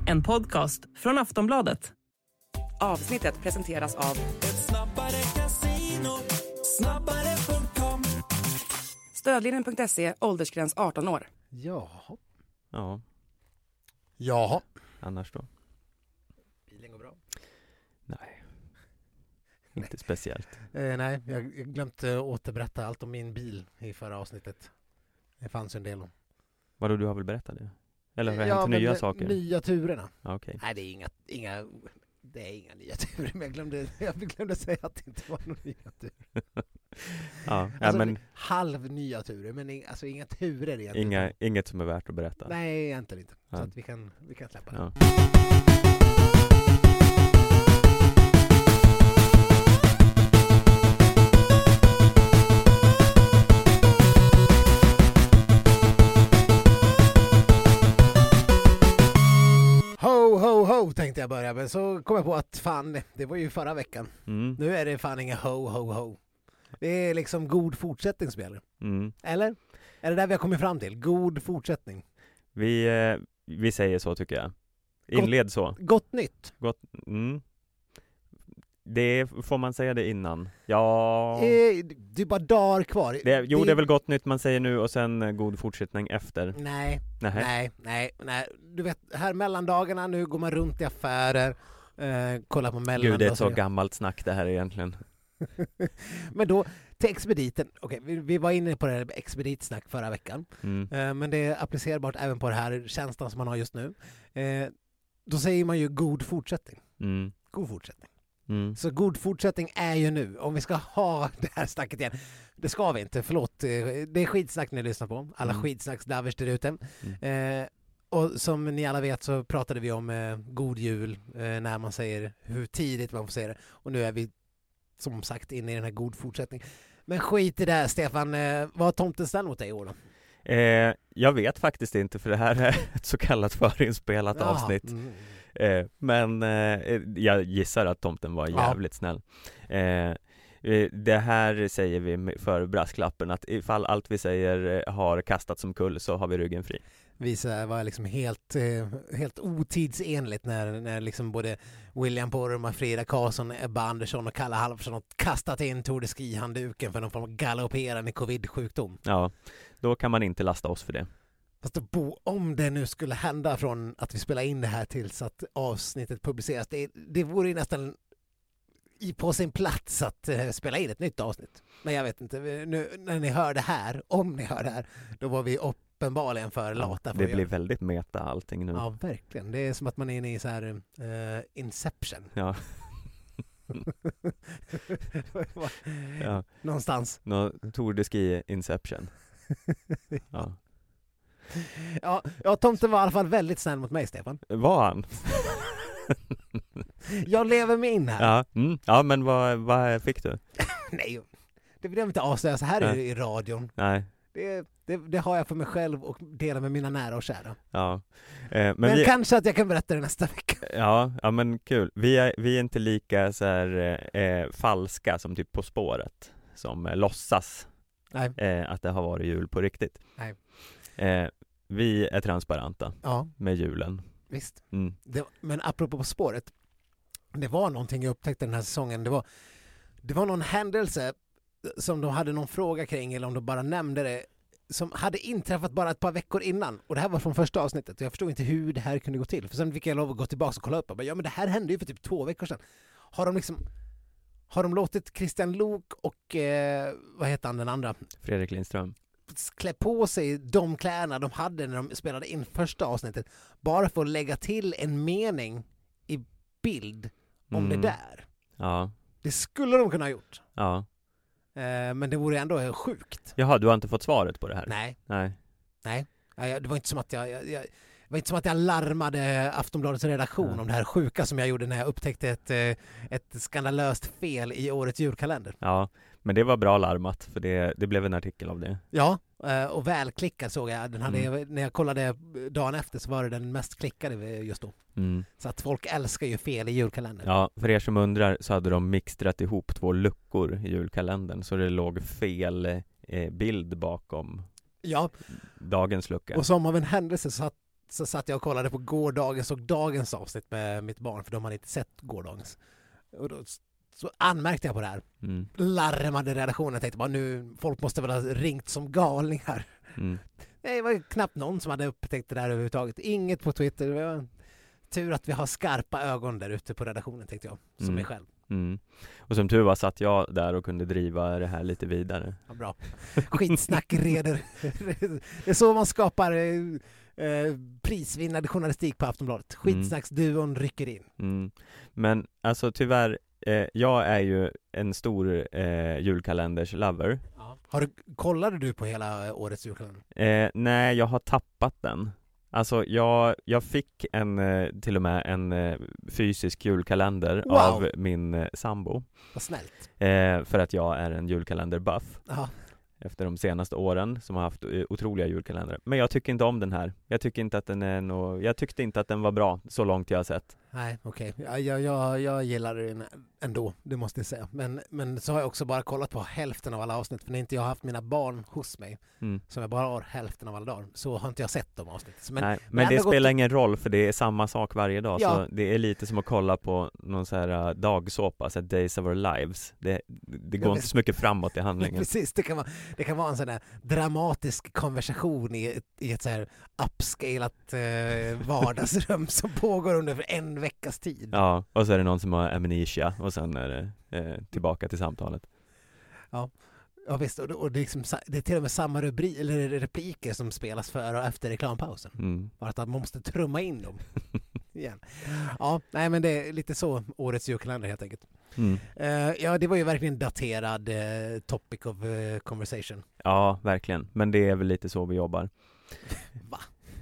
En podcast från Aftonbladet. Avsnittet presenteras av Stödlinjen.se, åldersgräns 18 år. Jaha. Ja, Jaha. annars då? Bilen går bra. Nej, inte speciellt. Nej, jag glömde återberätta allt om min bil i förra avsnittet. Det fanns en del om. Vadå, du har väl berättat det? Eller har det hänt nya saker? Nya turerna. Ja, okej. Nej, det är inga nya turer, men jag glömde säga att det inte var några nya turer. Ja, Alltså, men halv nya turer, men inga turer egentligen. inget som är värt att berätta. Nej, egentligen inte. Ja. Så att vi kan släppa det. Ja. Ho, ho, ho tänkte jag börja, men så kom jag på att fan, det var ju förra veckan. Mm. Nu är det fan inga ho, ho, ho. Det är liksom god fortsättning som gäller. Mm. Eller? Är det där vi har kommit fram till? God fortsättning. Vi säger så, tycker jag. Inled så. Gott nytt. Gott. Mm. Det får man säga det innan. Ja. Det är bara dagar kvar. Det är väl gott nytt man säger nu och sen god fortsättning efter. Nej. Du vet, här mellandagarna nu går man runt i affärer, kollar på mellan. Gud, det är ett så gammalt snack det här egentligen. Men då, till expediten. Okej, vi var inne på det här expeditsnack förra veckan. Mm. Men det är applicerbart även på det här känslan som man har just nu. Då säger man ju god fortsättning. Mm. God fortsättning. Mm. Så god fortsättning är ju nu. Om vi ska ha det här snacket igen. Det ska vi inte, förlåt. Det är skitsnack ni lyssnar på. Alla skitsnacksdavers där ute. Och som ni alla vet så pratade vi om god jul när man säger hur tidigt man får säga det. Och nu är vi som sagt inne i den här god fortsättning. Men skit i det här, Stefan. Vad har tomten ställt mot dig i år då? Jag vet faktiskt inte, för det här är ett så kallat förinspelat avsnitt. Men jag gissar att tomten var jävligt snäll. Det här säger vi för brasklappen, att ifall allt vi säger har kastats som kull så har vi ryggen fri. Visa var liksom helt otidsenligt när liksom både William Poromaa, Frida Karlsson, Ebba Andersson och Kalle Halvarsson har kastat in Tour de Ski-handduken för någon form av galopperande covid-sjukdom. Ja, då kan man inte lasta oss för det. Fast om det nu skulle hända från att vi spelar in det här tills att avsnittet publiceras, det vore ju nästan på sin plats att spela in ett nytt avsnitt. Men jag vet inte, nu när ni hör det här, om ni hör det här, då var vi uppenbarligen för lata. Det blir väldigt meta allting nu. Ja, verkligen. Det är som att man är inne i så här Inception. Ja. Ja. Någonstans. Tour de Ski Inception. Ja. Ja, tomten var i alla fall väldigt snäll mot mig, Stefan. Var han? Jag lever mig in här. Ja, ja, men vad fick du? Nej, det vill jag inte avslöja. Så här är det i radion. Nej. Det har jag för mig själv och delar med mina nära och kära. Ja. Men kanske att jag kan berätta det nästa vecka. Ja, men kul. Vi är inte lika så här falska som typ På spåret, som låtsas att det har varit jul på riktigt. Nej. Vi är transparenta med julen. Visst. Mm. Men apropå På spåret, det var någonting jag upptäckte den här säsongen. Det var någon händelse som de hade någon fråga kring, eller om de bara nämnde det, som hade inträffat bara ett par veckor innan. Och det här var från första avsnittet. Och jag förstod inte hur det här kunde gå till. För sen fick jag lov att gå tillbaka och kolla upp. Och bara, men det här hände ju för typ 2 veckor sedan. Har de låtit Christian Lok och vad heter han den andra? Fredrik Lindström. Klä på sig de kläderna de hade när de spelade in första avsnittet. Bara för att lägga till en mening i bild om det där. Ja. Det skulle de kunna ha gjort. Ja. Men det vore ändå sjukt. Jaha, du har inte fått svaret på det här? Nej. Det var inte som att jag larmade Aftonbladets redaktion om det här sjuka som jag gjorde när jag upptäckte ett skandalöst fel i årets julkalender. Ja, men det var bra larmat, för det blev en artikel av det. Ja, och välklickad såg jag. Den hade, när jag kollade dagen efter så var det den mest klickade just då. Så att folk älskar ju fel i julkalendern. Ja, för er som undrar så hade de mixtrat ihop 2 luckor i julkalendern, så det låg fel bild bakom dagens lucka. Och som av en händelse så satt jag och kollade på gårdagens och dagens avsnitt med mitt barn, för de hade inte sett gårdagens. Och då så anmärkte jag på det här. Larmade redaktionen, tänkte bara nu, folk måste väl ha ringt som galningar. Det var knappt någon som hade upptäckt det där överhuvudtaget. Inget på Twitter. Det var tur att vi har skarpa ögon där ute på redaktionen, tänkte jag, som mig själv. Och som tur var satt jag där och kunde driva det här lite vidare. Ja, bra. Skitsnack reder. Det är så man skapar prisvinnande journalistik på Aftonbladet. Skitsnacksduon rycker in. Men alltså tyvärr, jag är ju en stor julkalenders lover. Ja. Kollade du på hela årets julkalender? Nej, jag har tappat den. Alltså jag fick till och med en fysisk julkalender av min sambo. Vad snällt. För att jag är en julkalender-buff. Aha. Efter de senaste åren som har haft otroliga julkalendrar. Men jag tycker inte om den här. Jag tycker inte att den är jag tyckte inte att den var bra så långt jag har sett. Nej, okej. Jag gillar den ändå, det måste jag säga. Men så har jag också bara kollat på hälften av alla avsnitt, för när inte jag har haft mina barn hos mig, som jag bara har hälften av alla dagar, så har inte jag sett de avsnitt. Men det spelar ingen roll, för det är samma sak varje dag. Ja. Så det är lite som att kolla på någon så här dagsåpa, så här Days of Our Lives. Det går inte så mycket framåt i handlingen. Precis, det kan vara en sån där dramatisk konversation i ett så här upscalat vardagsrum som pågår under en veckas tid. Ja, och så är det någon som har amnesia och sen är det tillbaka till samtalet. Ja visst, och det är till och med samma repliker som spelas före och efter reklampausen. Bara att man måste trumma in dem igen. Ja, nej, men det är lite så årets julkalender helt enkelt. Ja, det var ju verkligen daterad topic of conversation. Ja, verkligen. Men det är väl lite så vi jobbar. Va?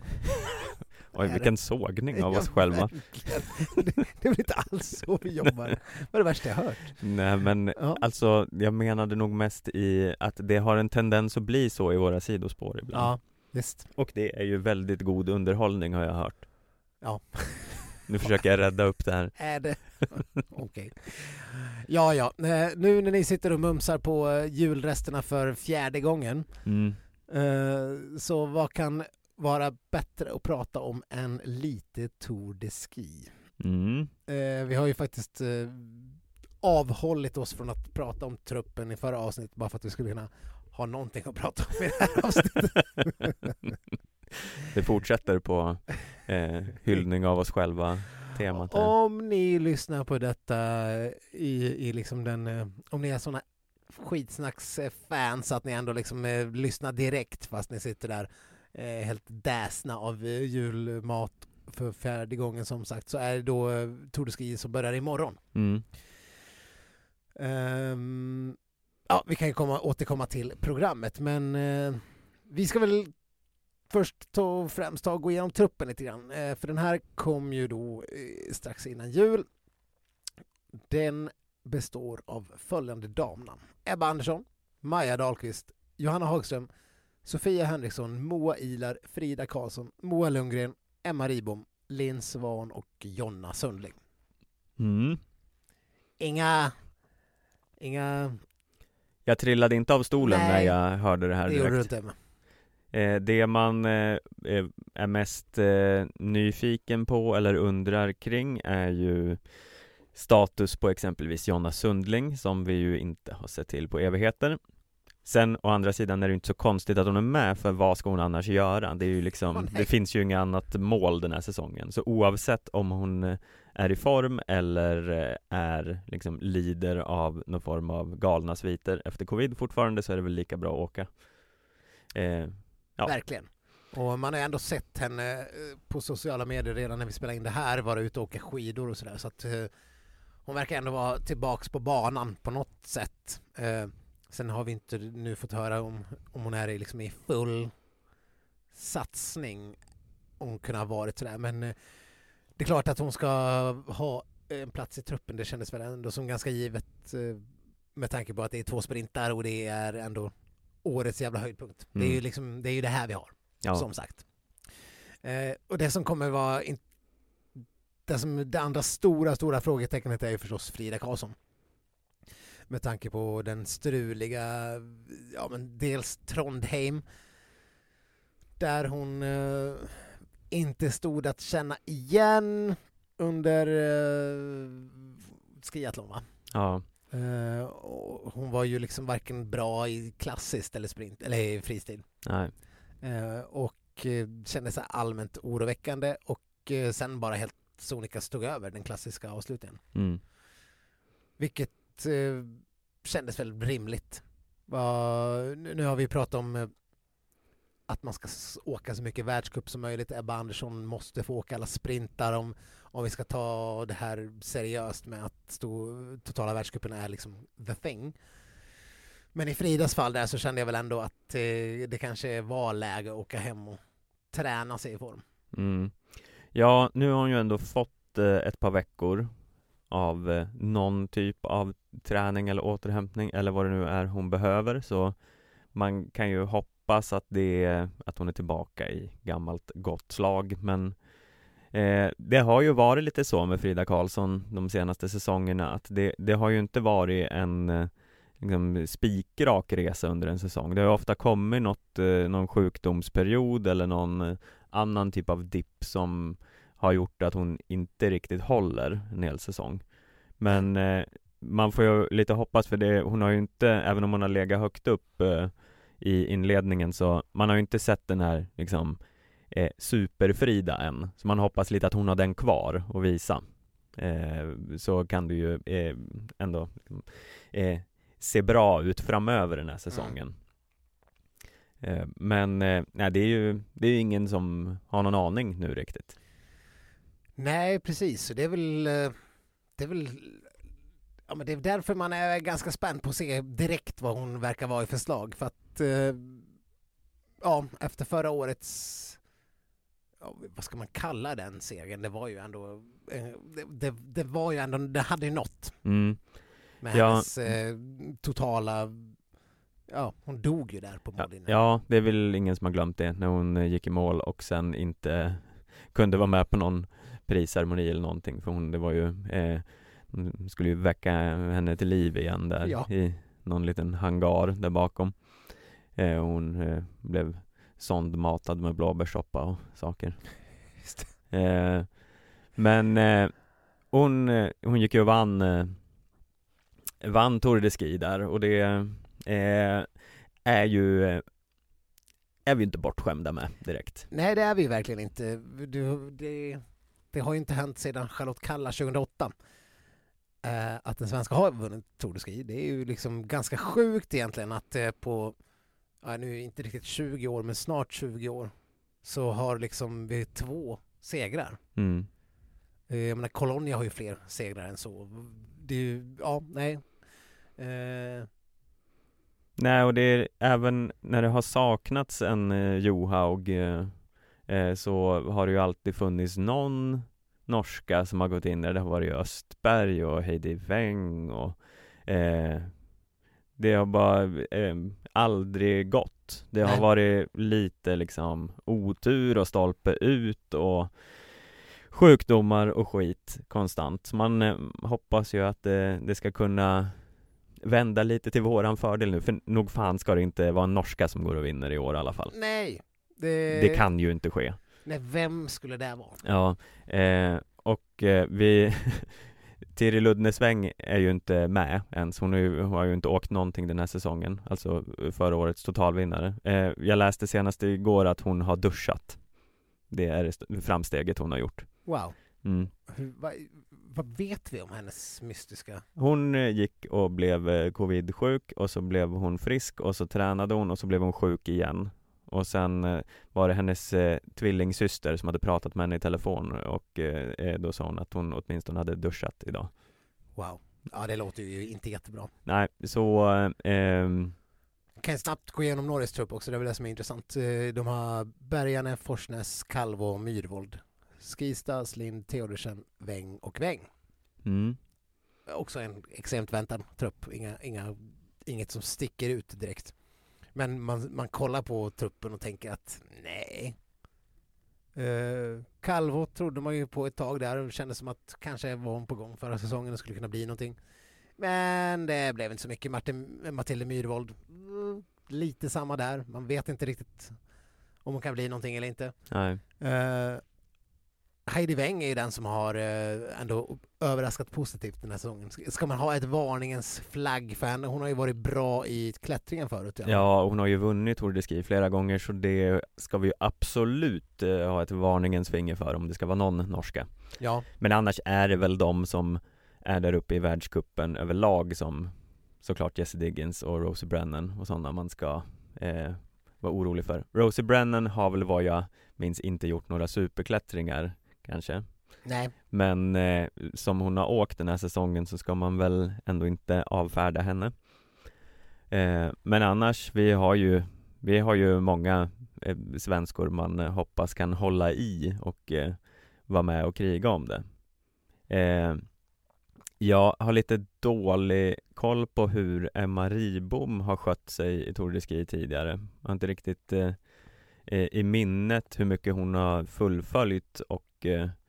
Oj, vilken sågning av oss själva. Det är väl inte alls så vi jobbar. Det var det värsta jag hört. Nej, men alltså, jag menade nog mest i att det har en tendens att bli så i våra sidospår ibland. Ja, visst. Och det är ju väldigt god underhållning, har jag hört. Ja. Nu försöker jag rädda upp det här. Är det? Okej. Ja. Nu när ni sitter och mumsar på julresterna för 4:e gången, så vad kan vara bättre att prata om än lite Tour de Ski? Vi har ju faktiskt avhållit oss från att prata om truppen i förra avsnittet, bara för att vi skulle kunna ha någonting att prata om i det här avsnittet. Det fortsätter på hyllning av oss själva temat här. Om ni lyssnar på detta i liksom om ni är såna skitsnacksfans att ni ändå liksom lyssnar direkt fast ni sitter där helt däsna av julmat för 4:e gången, som sagt, så är det då Tour de Ski som börjar imorgon. Ja, vi kan ju återkomma till programmet, men vi ska väl först främst gå igenom truppen lite grann, för den här kom ju då strax innan jul. Den består av följande damnamn: Ebba Andersson, Maja Dahlqvist, Johanna Hagström, Sofia Henriksson, Moa Ilar, Frida Karlsson, Moa Lundgren, Emma Ribom, Linn Svan och Jonna Sundling. Inga... Jag trillade inte av stolen när jag hörde det här direkt. Det gjorde du inte. Det man är mest nyfiken på eller undrar kring är ju status på exempelvis Jonna Sundling, som vi ju inte har sett till på evigheter. Sen å andra sidan är det inte så konstigt att hon är med, för vad ska hon annars göra? Det är ju liksom, det finns ju inga annat mål den här säsongen. Så oavsett om hon är i form eller är liksom lider av någon form av galna sviter efter covid fortfarande, så är det väl lika bra att åka. Ja. Verkligen. Och man har ändå sett henne på sociala medier redan när vi spelade in det här, vara ute och åka skidor och sådär. Så att hon verkar ändå vara tillbaks på banan på något sätt. Sen har vi inte nu fått höra om hon är liksom i full satsning, om hon kunde ha varit sådär. Men det är klart att hon ska ha en plats i truppen. Det kändes väl ändå som ganska givet, med tanke på att det är 2 sprintar och det är ändå årets jävla höjdpunkt. Det är ju liksom, det är ju det här vi har, som sagt. Och det som kommer vara det andra stora frågetecknet är ju förstås Frida Karlsson. Med tanke på den struliga, dels Trondheim, där hon inte stod att känna igen under skiathlon, va? Ja. Och hon var ju liksom varken bra i klassiskt eller sprint eller i fristil. Nej. Och kände sig allmänt oroväckande och sen bara helt sonika stod över den klassiska avslutningen. Mm. Vilket kändes väl rimligt. Nu har vi pratat om att man ska åka så mycket världscup som möjligt. Ebba Andersson måste få åka alla sprintar om vi ska ta det här seriöst med att totala världscupen är liksom the thing. Men i Fridas fall där så kände jag väl ändå att det kanske var läge att åka hem och träna sig i form. Mm. Ja, nu har hon ju ändå fått ett par veckor av någon typ av träning eller återhämtning eller vad det nu är hon behöver, så man kan ju hoppas att att hon är tillbaka i gammalt gott slag, men det har ju varit lite så med Frida Karlsson de senaste säsongerna att det har ju inte varit en liksom spikrak resa under en säsong. Det har ofta kommit någon sjukdomsperiod eller någon annan typ av dipp som har gjort att hon inte riktigt håller en hel säsong. Men man får ju lite hoppas för det. Hon har ju inte, även om hon har legat högt upp i inledningen, så man har ju inte sett den här liksom superfrida än. Så man hoppas lite att hon har den kvar och visa. Så kan det ju ändå se bra ut framöver den här säsongen. Men nej, det är ju ingen som har någon aning nu riktigt. Nej, precis. Det är väl ja, men det är därför man är ganska spänd på att se direkt vad hon verkar vara i förslag. För att ja, efter förra årets vad ska man kalla den serien? Det var ju ändå det var ju ändå, det hade ju nått. Med hennes totala, ja, hon dog ju där på mållinjen. Ja, det är väl ingen som har glömt det när hon gick i mål och sen inte kunde vara med på någon prisceremoni eller någonting, för det var ju skulle ju väcka henne till liv igen där i någon liten hangar där bakom. Hon blev sondmatad med blåbärssoppa och saker. Just det. Men hon gick ju och vann Tour de Ski där, och det är vi inte bortskämda med direkt. Nej, det är vi verkligen inte. Det har ju inte hänt sedan Charlotte Kalla 2008 att den svenska har vunnit Tour de Ski. Det är ju liksom ganska sjukt egentligen att på nu inte riktigt 20 år, men snart 20 år så har liksom vi 2 segrar. Jag menar, Colonia har ju fler segrar än så. Det är ju, nej. Nej, och det är även när det har saknats en Johaug så har det ju alltid funnits någon norska som har gått in där. Det har varit Östberg och Heidi Weng och det har bara aldrig gått. Det har varit lite liksom otur och stolpe ut och sjukdomar och skit konstant. Så man hoppas ju att det ska kunna vända lite till våran fördel nu. För nog fan ska det inte vara en norska som går och vinner i år i alla fall. Nej. Det kan ju inte ske. Nej, vem skulle det vara? Ja, och Tiril Ludnesväng är ju inte med ens. Hon har ju inte åkt någonting den här säsongen. Alltså förra årets totalvinnare. Jag läste senast igår att hon har duschat. Det är det framsteget hon har gjort. Wow. Vad vet vi om hennes mystiska? Hon gick och blev covid-sjuk och så blev hon frisk och så tränade hon och så blev hon sjuk igen. Och sen var det hennes tvillingsyster som hade pratat med henne i telefon och då sa hon att hon åtminstone hade duschat idag. Wow. Ja, det låter ju inte jättebra. Nej, så kan jag snabbt gå igenom Norges trupp också, det är väl det som är intressant. De har Bergane, Forsnäs, Kalvo och Myrvold. Skista, Slind, Theodorsen, Weng och Weng. Också en extremt väntad trupp. Inget som sticker ut direkt. Men man kollar på truppen och tänker att nej. Kalvo trodde man ju på ett tag där och kände som att kanske var hon på gång förra säsongen och skulle kunna bli någonting. Men det blev inte så mycket. Matilda Myrvold, lite samma där. Man vet inte riktigt om hon kan bli någonting eller inte. Nej. Heidi Weng är ju den som har ändå överraskat positivt den här säsongen. Ska man ha ett varningens flagg för henne? Hon har ju varit bra i klättringen förut. Ja, hon har ju vunnit Tour de Ski flera gånger, så det ska vi ju absolut ha ett varningens finger för om det ska vara någon norska. Ja. Men annars är det väl de som är där uppe i världscupen överlag, som såklart Jessie Diggins och Rosie Brennan och sådana man ska vara orolig för. Rosie Brennan har väl, vad jag minns, inte gjort några superklättringar kanske. Nej. Men som hon har åkt den här säsongen så ska man väl ändå inte avfärda henne. Men annars, vi har ju många svenskor man hoppas kan hålla i och vara med och kriga om det. Jag har lite dålig koll på hur Emma Ribom har skött sig i Tour de Ski tidigare. Jag har inte riktigt i minnet hur mycket hon har fullföljt och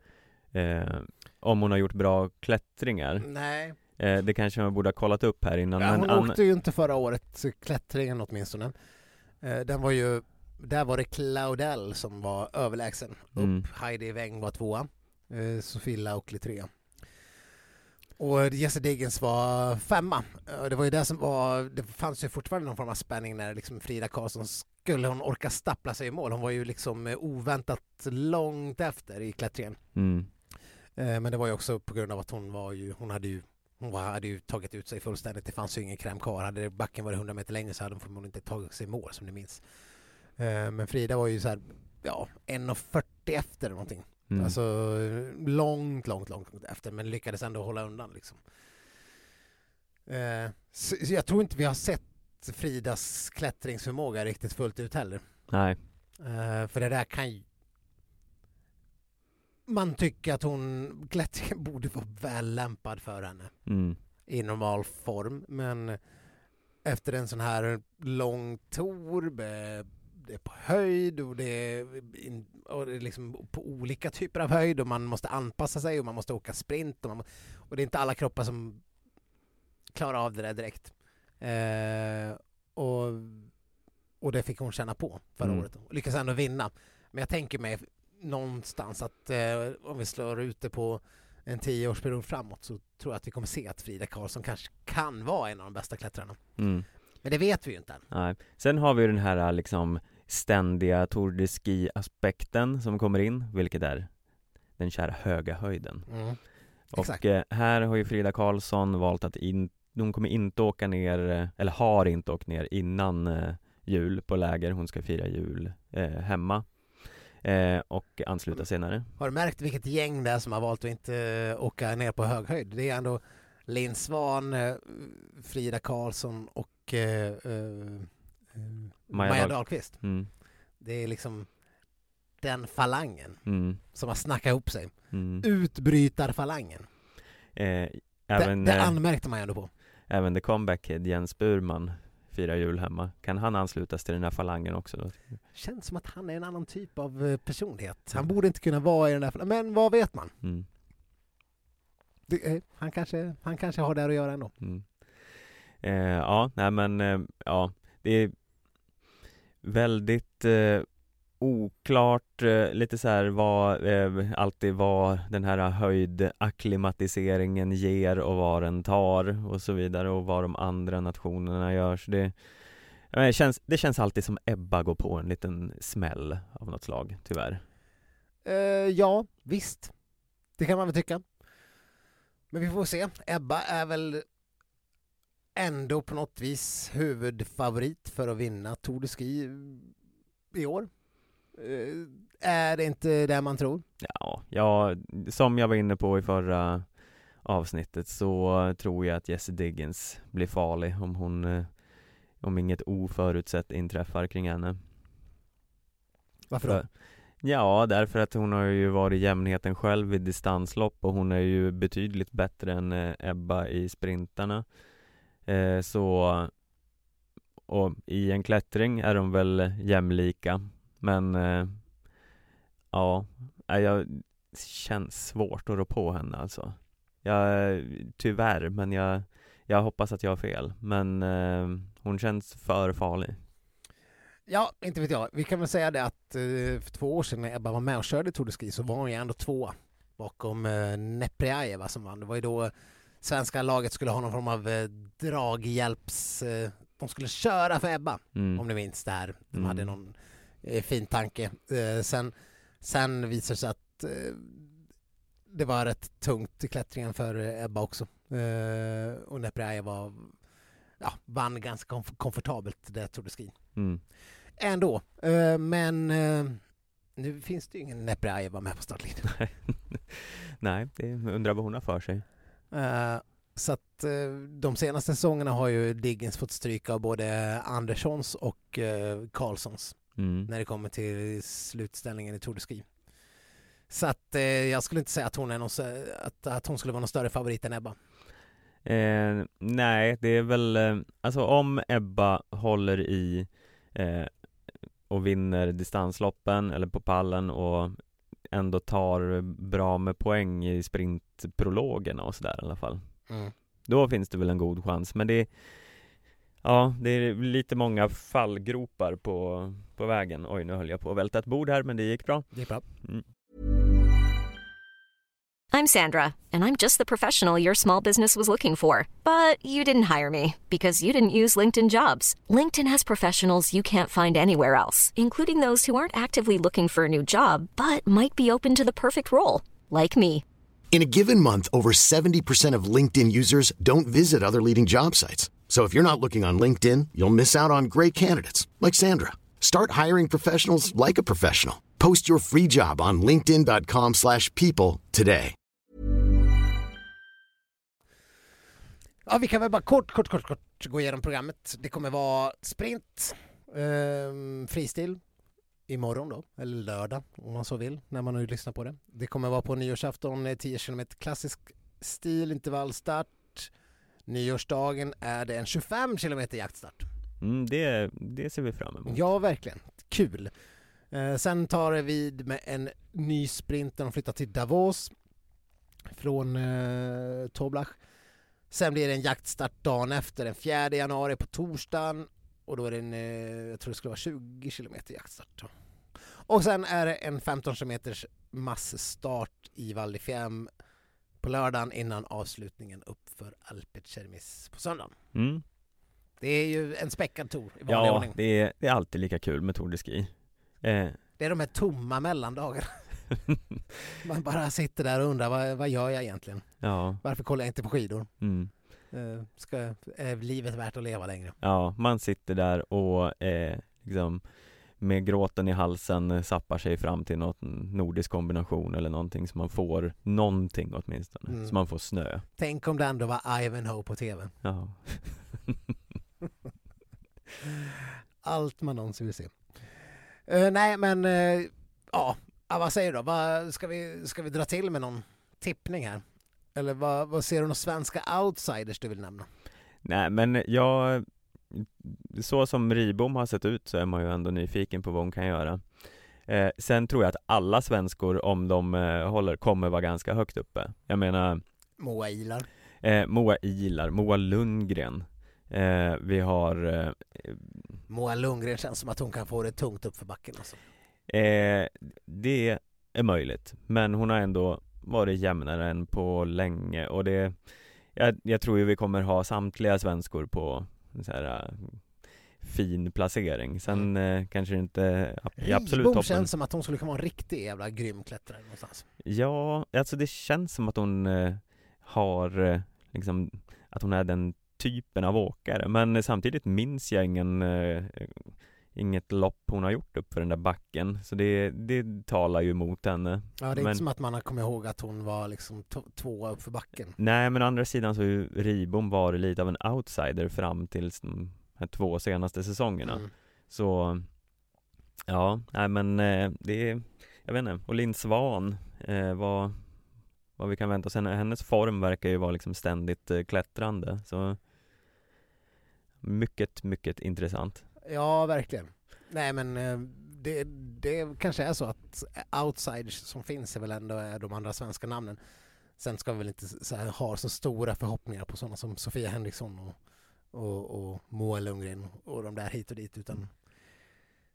om hon har gjort bra klättringar. Nej. Det kanske man borde ha kollat upp här innan. Ja, hon åkte ju inte förra året, klättringen åtminstone. Där var det Claudel som var överlägsen. Heidi Weng var 2, Sofie Laukli 3. Och Jessie Diggins var 5. Det var ju det som var, det fanns ju fortfarande någon form av spänning när liksom Frida Karlsson skulle hon orka stappla sig i mål. Hon var ju liksom oväntat långt efter i klättringen. Men det var ju också på grund av att hon hade ju tagit ut sig fullständigt. Det fanns ju ingen kräm kvar. Hade backen varit 100 meter längre så hade hon förmodligen inte tagit sig i mål, som ni minns. Men Frida var ju så här, 1,40 efter någonting. Alltså långt efter, men lyckades ändå hålla undan liksom. Så jag tror inte vi har sett Fridas klättringsförmåga riktigt fullt ut heller. Nej. För det där kan ju, man tycker att klättringen borde vara väl lämpad för henne i normal form, men efter en sån här lång tour, det är på höjd och det är liksom på olika typer av höjd och man måste anpassa sig och man måste åka sprint och det är inte alla kroppar som klarar av det där direkt. Och det fick hon känna på förra året och lyckas ändå vinna. Men jag tänker mig någonstans att om vi slår ut det på en 10-årsperiod framåt så tror jag att vi kommer se att Frida Karlsson kanske kan vara en av de bästa klättrarna. Men det vet vi ju inte än. Nej. Sen har vi den här liksom ständiga Tour de Ski-aspekten som kommer in, vilket är den kära höga höjden. Och här har ju Frida Karlsson valt att hon kommer inte åka ner, eller har inte åkt ner innan jul på läger. Hon ska fira jul hemma och ansluta senare. Har du märkt vilket gäng det är som har valt att inte åka ner på hög höjd? Det är ändå Linn Svan, Frida Karlsson och Maja Dahlqvist. Det är liksom den falangen som har snackat ihop sig. Utbrytarfalangen. Det anmärkte man ändå på. Även The Comeback Kid, Jens Burman, firar jul hemma. Kan han anslutas till den här falangen också då? Känns som att han är en annan typ av personlighet. Han borde inte kunna vara i den där falangen. Men vad vet man? Han kanske har där att göra ändå. Det är väldigt oklart, lite så här alltid vad den här höjdakklimatiseringen ger och vad den tar och så vidare och vad de andra nationerna gör. Så det känns alltid som Ebba går på en liten smäll av något slag, tyvärr. Ja, visst. Det kan man väl tycka. Men vi får se. Ebba är väl ändå på något vis huvudfavorit för att vinna Tour de Ski i år. Är det inte det man tror? Ja, som jag var inne på i förra avsnittet så tror jag att Jessie Diggins blir farlig om inget oförutsett inträffar kring henne. Varför då? Ja, därför att hon har ju varit jämnheten själv i distanslopp och hon är ju betydligt bättre än Ebba i sprintarna. Och i en klättring är de väl jämlika. Men jag känns svårt att rå på henne alltså. Tyvärr, men jag hoppas att jag har fel. Men hon känns för farlig. Ja, inte vet jag. Vi kan väl säga det att för 2 år sedan när Ebba var med och körde Tour de Ski så var hon ju ändå 2 bakom Neprjajeva som vann. Det var ju då svenska laget skulle ha någon form av draghjälps... de skulle köra för Ebba, om ni minns det här. De hade någon fin tanke. Sen visade det sig att det var rätt tungt i klättringen för Ebba också. Och Neprjajeva vann ganska komfortabelt det Tour de Ski. Ändå. Men nu finns det ju ingen Neprjajeva med på startlinjen. Nej, det undrar vad hon har för sig. Så att de senaste säsongerna har ju Diggins fått stryka av både Anderssons och Karlssons när det kommer till slutställningen i Tour de Ski. Så att jag skulle inte säga att hon är att hon skulle vara någon större favorit än Ebba. Nej, det är väl alltså om Ebba håller i och vinner distansloppen eller på pallen och ändå tar bra med poäng i sprintprologerna och sådär i alla fall. Då finns det väl en god chans, men det är lite många fallgropar på vägen. Oj, nu höll jag på att välta ett bord här, men det gick bra. Det gick bra. I'm Sandra, and I'm just the professional your small business was looking for. But you didn't hire me because you didn't use LinkedIn Jobs. LinkedIn has professionals you can't find anywhere else, including those who aren't actively looking for a new job, but might be open to the perfect role, like me. In a given month, over 70% of LinkedIn users don't visit other leading job sites. So if you're not looking on LinkedIn, you'll miss out on great candidates like Sandra. Start hiring professionals like a professional. Post your free job on linkedin.com/people today. Ja, vi kan väl bara kort gå igenom programmet. Det kommer vara sprint, fristil imorgon då, eller lördag om man så vill, när man nu lyssnar på det. Det kommer vara på nyårsafton 10 km klassisk stil, intervallstart. Nyårsdagen är det en 25 km jaktstart. Det ser vi fram emot. Ja, verkligen. Kul. Sen tar det vid med en ny sprint när de flyttar till Davos från Toblach. Sen blir det en jaktstart dagen efter, den 4 januari på torsdagen. Och då är det jag tror det skulle vara 20 km jaktstart. Och sen är det en 15 km massstart i Val di Fiemme på lördagen innan avslutningen upp för Alpecirmis på söndagen. Det är ju en späckad tour i vanlig ordning. Det är alltid lika kul med Tour de Ski. Det är de här tomma mellandagarna. Man bara sitter där och undrar, vad gör jag egentligen? Ja. Varför kollar jag inte på skidor? Är livet värt att leva längre? Ja, man sitter där och liksom med gråten i halsen sappar sig fram till något nordisk kombination eller någonting, så man får någonting åtminstone, så man får snö. Tänk om det ändå var Ivanhoe på tv. Ja. Allt man någonsin vill se. Nej, men vad säger du då? Ska vi dra till med någon tippning här? Eller vad ser du några svenska outsiders du vill nämna? Nej, men så som Ribom har sett ut så är man ju ändå nyfiken på vad hon kan göra. Sen tror jag att alla svenskor, om de håller, kommer vara ganska högt uppe. Jag menar Moa Ilar, Moa Lundgren. Vi har Moa Lundgren känns som att hon kan få det tungt upp för backen alltså. Det är möjligt, men hon har ändå varit jämnare än på länge, och jag tror ju vi kommer ha samtliga svenskor på så här fin placering. Sen kanske det inte i absolut toppen. Känns som att hon skulle kunna vara en riktig jävla grym klättrare någonstans. Ja, alltså det känns som att hon har liksom, att hon är den typen av åkare, men samtidigt minns jag inget lopp hon har gjort upp för den där backen, så det talar ju emot henne. Ja, det är inte som att man har kommit ihåg att hon var liksom 2 upp för backen. Nej, men å andra sidan så har ju Ribom varit lite av en outsider fram till de här 2 senaste säsongerna. Så ja, nej men det är, jag vet inte, och Linn Svan, vad vi kan vänta oss. Hennes form verkar ju vara liksom ständigt klättrande, så mycket, mycket intressant. Ja, verkligen. Nej, men det kanske är så att outsiders som finns är väl ändå de andra svenska namnen. Sen ska vi väl inte ha så stora förhoppningar på sådana som Sofia Henriksson och Moa Lundgren och de där hit och dit, utan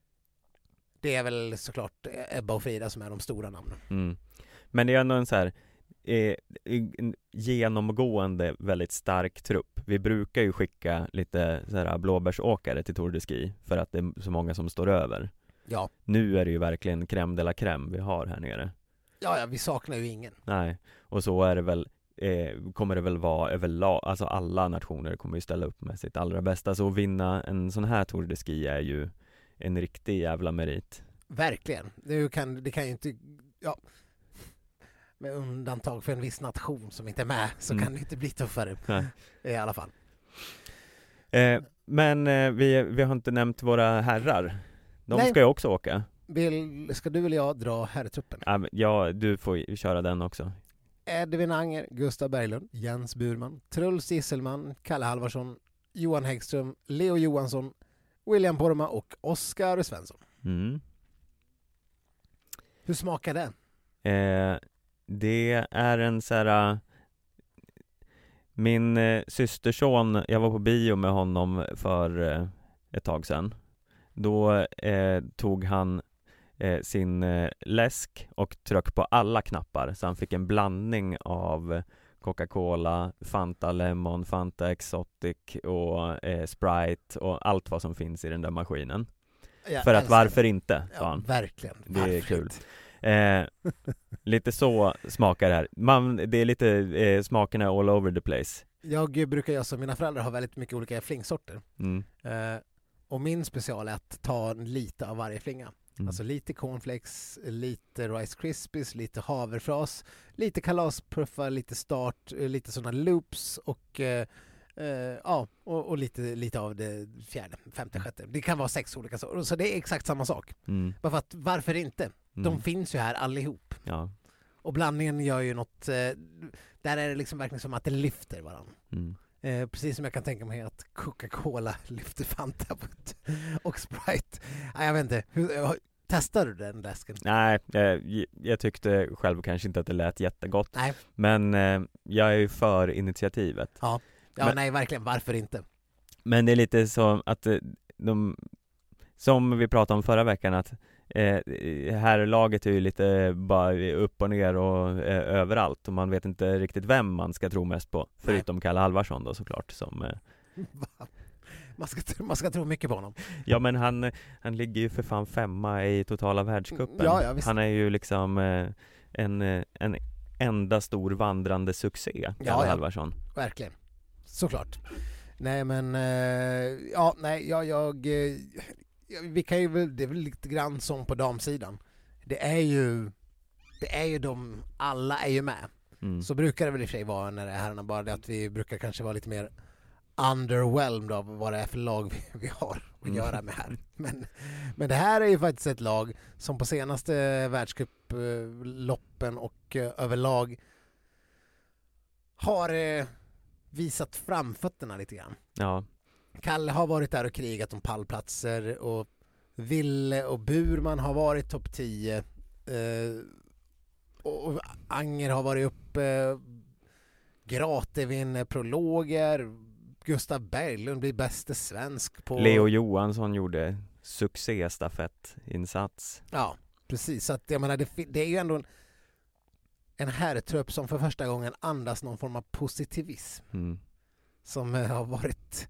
det är väl såklart Ebba och Frida som är de stora namnen. Mm. Men det är ändå en så här en genomgående väldigt stark trupp. Vi brukar ju skicka lite så här blåbärsåkare till Tour de Ski för att det är så många som står över. Ja. Nu är det ju verkligen crème de la crème vi har här nere. Ja, vi saknar ju ingen. Nej, och så är det väl kommer det väl vara överlag, alltså alla nationer kommer ju ställa upp med sitt allra bästa, så att vinna en sån här Tour de Ski är ju en riktig jävla merit. Verkligen. Det kan ju inte, ja, med undantag för en viss nation som inte är med, så kan det inte bli tuffare. Nej. I alla fall. Men vi har inte nämnt våra herrar. De Nej. ska ju också åka. Ska du eller jag dra herrtruppen? Ja, du får köra den också. Edvin Anger, Gustav Berglund, Jens Burman, Truls Gisselman, Kalle Halvarsson, Johan Häggström, Leo Johansson, William Poromaa och Oskar Svensson. Mm. Hur smakar det? Det är en så här... Min systerson, jag var på bio med honom för ett tag sedan. Då tog han sin läsk och tryck på alla knappar, så han fick en blandning av Coca-Cola, Fanta Lemon, Fanta Exotic och Sprite och allt vad som finns i den där maskinen. För att varför inte, sa han. Ja, verkligen. Det är varför kul. Inte? Lite så smakar det här. Det är lite smakerna all over the place. Jag brukar göra så, mina föräldrar har väldigt mycket olika flingsorter. Mm. Och min special är att ta lite av varje flinga. Mm. Alltså lite cornflakes, lite Rice Krispies, lite havrefras, lite kalaspuffar, lite start, lite sådana loops och och lite av det fjärde, femte, sjätte. Det kan vara 6 olika sorter, så det är exakt samma sak. Mm. Bara för att, varför inte? De finns ju här allihop. Ja. Och blandningen gör ju något, där är det liksom verkligen som att det lyfter varandra. Mm. Precis som jag kan tänka mig att Coca-Cola lyfter Fanta och Sprite. Nej, jag vet inte. Testar du den läsken? Nej, jag tyckte själv kanske inte att det lät jättegott. Nej. Men jag är ju för initiativet. Ja, nej, verkligen. Varför inte? Men det är lite så att som vi pratade om förra veckan, att här laget är ju lite bara upp och ner och överallt, och man vet inte riktigt vem man ska tro mest på, förutom Kalle Halvarsson då såklart, som man ska tro mycket på honom. ja, men han ligger ju för fan 5:a i totala världscupen. Ja, visst. Han är ju liksom en enda stor vandrande succé, Kalle Halvarsson. Verkligen. Såklart. Nej, men vi kan ju det är väl lite grann som på damsidan. Det är ju de, alla är ju med. Mm. Så brukar det väl i sig vara när det är herrarna, bara det att vi brukar kanske vara lite mer underwhelmed av vad det är för lag vi har att göra med här. Men det här är ju faktiskt ett lag som på senaste världscuploppen och överlag har visat framfötterna lite grann. Ja. Kalle har varit där och krigat om pallplatser, och Ville och Burman har varit topp 10, och Anger har varit uppe, Grate vinner prologer, Gustav Berglund blir bäste svensk på... Leo Johansson gjorde succé-stafettinsats. Ja, precis. Så att jag menar, det är ju ändå en herrtrupp som för första gången andas någon form av positivism. Mm. Som har varit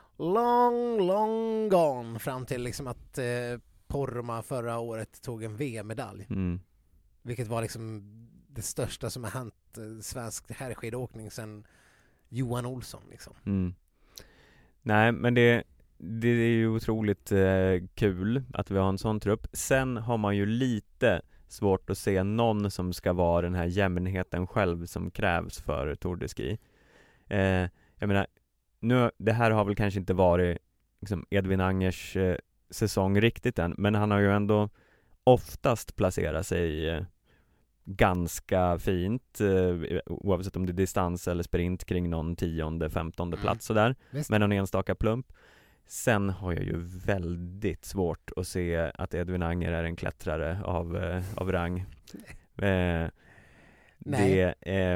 long gone fram till liksom att Poromaa förra året tog en VM-medalj. Mm. Vilket var liksom det största som har hänt svensk herrskidåkning sedan Johan Olsson liksom. Mm. Nej, men det är ju otroligt kul att vi har en sån trupp. Sen har man ju lite svårt att se någon som ska vara den här jämnheten själv som krävs för Tour de Ski. Jag menar, det här har väl kanske inte varit liksom Edvin Angers säsong riktigt än, men han har ju ändå oftast placerat sig ganska fint, oavsett om det är distans eller sprint, kring någon 10:e, 15:e plats sådär, med någon enstaka plump. Sen har jag ju väldigt svårt att se att Edvin Anger är en klättrare av rang. Det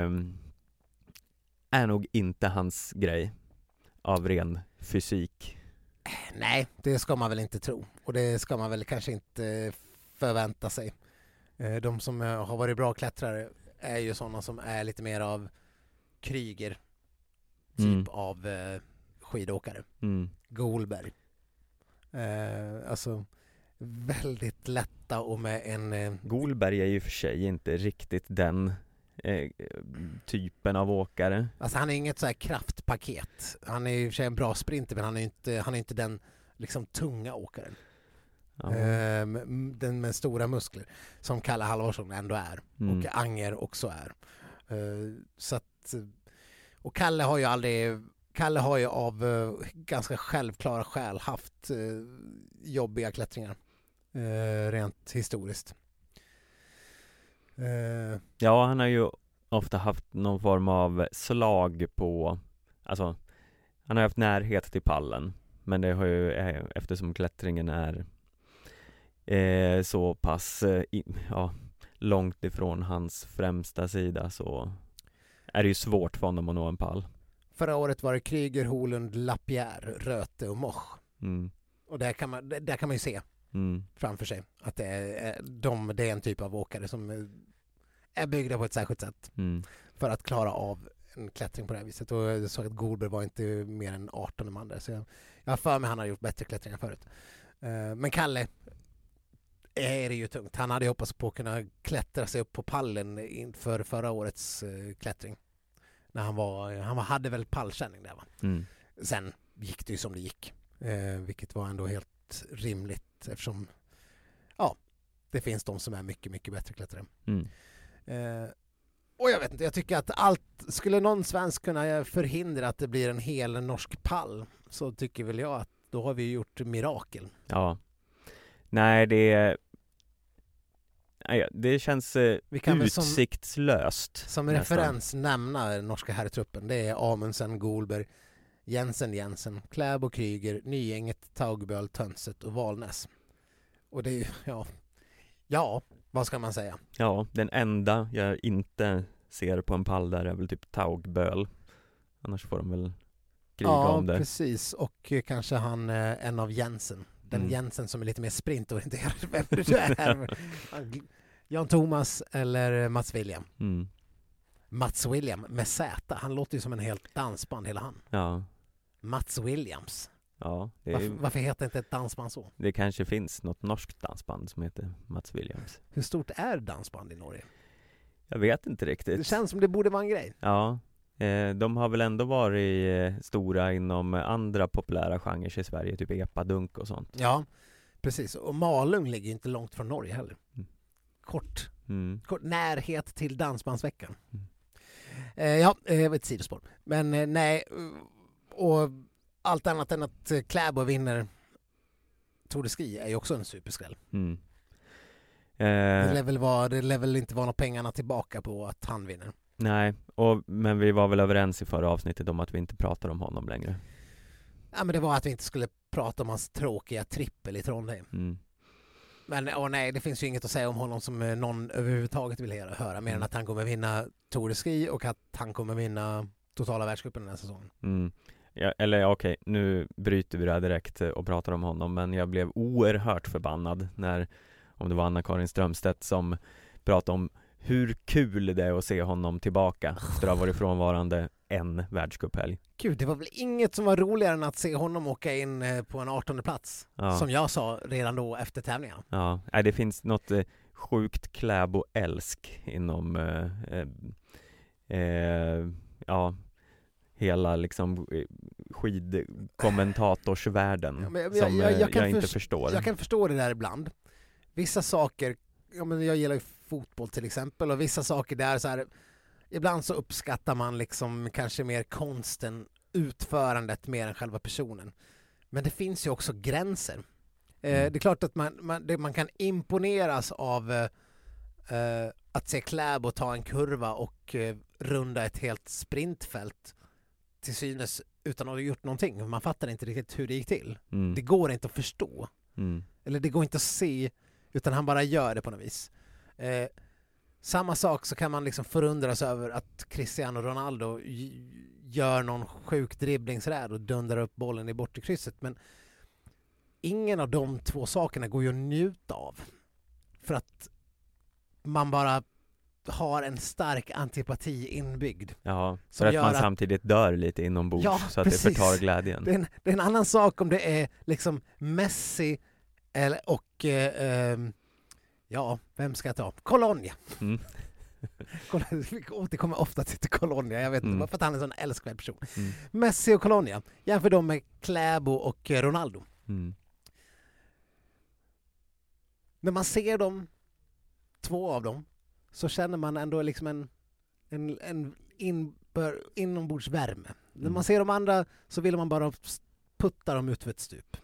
är nog inte hans grej av ren fysik. Nej, det ska man väl inte tro. Och det ska man väl kanske inte förvänta sig. De som har varit bra klättrare är ju sådana som är lite mer av Kryger typ av skidåkare. Golberg. Alltså väldigt lätta och med en... Golberg är ju för sig inte riktigt den typen av åkare. Alltså han är inget så här kraftpaket. Han är ju för sig en bra sprinter, men han är inte den liksom tunga åkaren. Ja. Den med stora muskler som Kalle Halvarsson ändå är och Anger också är. Så att, och Kalle har ju av ganska självklara skäl haft jobbiga klättringar rent historiskt. Ja, han har ju ofta haft någon form av slag på, alltså han har haft närhet till pallen, men det har ju, eftersom klättringen är så pass långt ifrån hans främsta sida, så är det ju svårt för honom att nå en pall. Förra året var det Kryger, Holund, Lapierre, Röte och Moch. Och där kan man ju se framför sig att det är en typ av åkare som är byggda på ett särskilt sätt för att klara av en klättring på det här viset. Och jag såg att Golberg var inte mer än 18 man där, så jag har för mig han har gjort bättre klättringar förut. Men Kalle är det ju tungt. Han hade hoppats på att kunna klättra sig upp på pallen inför förra årets klättring. När han hade väl pallkänning där, va? Sen gick det ju som det gick. Vilket var ändå helt rimligt, eftersom det finns de som är mycket, mycket bättre klättrare. Och jag vet inte, jag tycker att skulle någon svensk kunna förhindra att det blir en hel norsk pall, så tycker väl jag att då har vi gjort mirakel. Ja. Nej, det känns utsiktslöst. Som referens nämna norska herrtruppen. Det är Amundsen, Golberg, Jensen, Kläbo, Kryger, Nygänget, Taugböl, Tönset och Valnäs. Och det är ju, vad ska man säga? Ja, den enda jag inte ser på en pall där är väl typ Taugböl. Annars får de väl kriga om det. Ja, precis. Och kanske han, en av Jensen. Den Jensen som är lite mer sprintorienterad. Vem du är. Jan Thomas eller Mats William. Mats William med Z. Han låter ju som en helt dansband hela han. Ja. Mats Williams. Ja, varför heter inte ett dansband så? Det kanske finns något norskt dansband som heter Mats Williams. Hur stort är dansband i Norge? Jag vet inte riktigt. Det känns som det borde vara en grej. Ja, de har väl ändå varit stora inom andra populära genrer i Sverige, typ epadunk och sånt. Ja, precis. Och Malung ligger inte långt från Norge heller. Kort närhet till Dansbandsveckan. Ett sidospår. Men nej, och allt annat än att Kläbo vinner Tour de Ski är ju också en superskräll. Det lär väl inte vara några pengarna tillbaka på att han vinner. Nej, men vi var väl överens i förra avsnittet om att vi inte pratar om honom längre. Ja, men det var att vi inte skulle prata om hans tråkiga trippel i Trondheim. Men nej, det finns ju inget att säga om honom som någon överhuvudtaget vill höra, mer än att han kommer vinna Tour de Ski och att han kommer vinna totala världscupen den här säsongen. Okej, nu bryter vi det här direkt och pratar om honom, men jag blev oerhört förbannad när, om det var Anna-Karin Strömstedt som pratade om hur kul det är att se honom tillbaka efter att ha varit frånvarande en världscuphelg. Gud, det var väl inget som var roligare än att se honom åka in på en 18:e plats, som jag sa redan då efter tävlingen. Ja, det finns något sjukt Kläbo-älsk inom hela liksom skidkommentatorsvärlden som jag inte förstår. Jag kan förstå det där ibland. Vissa saker, jag gillar ju fotboll till exempel, och vissa saker där så här, ibland så uppskattar man liksom kanske mer konsten, utförandet mer än själva personen. Men det finns ju också gränser. Det är klart att man kan imponeras av att se Kläbo ta en kurva och runda ett helt sprintfält till synes utan att ha gjort någonting. Man fattar inte riktigt hur det gick till. Det går inte att förstå. Eller det går inte att se, utan han bara gör det på något vis. Samma sak så kan man liksom förundras över att Cristiano Ronaldo gör någon sjuk dribblingsräd och dundrar upp bollen i bortre krysset. Men ingen av de två sakerna går ju att njuta av. för att man bara har en stark antipati inbyggd. Ja, för att man samtidigt dör lite inombords, så att precis. Det förtar glädjen. Det är en annan sak om det är liksom Messi och vem ska jag ta? Colonia. Mm. Vi återkommer ofta till Colonia, jag vet inte varför, att han är en sån älskvärd person. Messi och Colonia, jämför dem med Kläbo och Ronaldo. När man ser dem, två av dem, så känner man ändå liksom en inombordsvärme. När man ser de andra så vill man bara putta dem ut för ett stup.